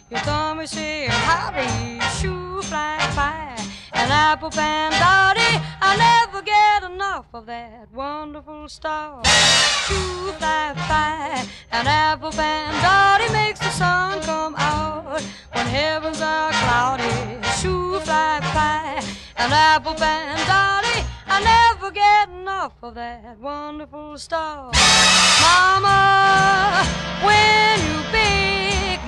You saw me saying howdy, shoo, fly, pie, and apple pan dotty. I never get enough of that wonderful star. Shoo, fly, pie, and apple pan dotty makes the sun come out when heavens are cloudy. Shoo, fly, pie, and apple pan dotty. I never get enough of that wonderful star. Mama, when you bake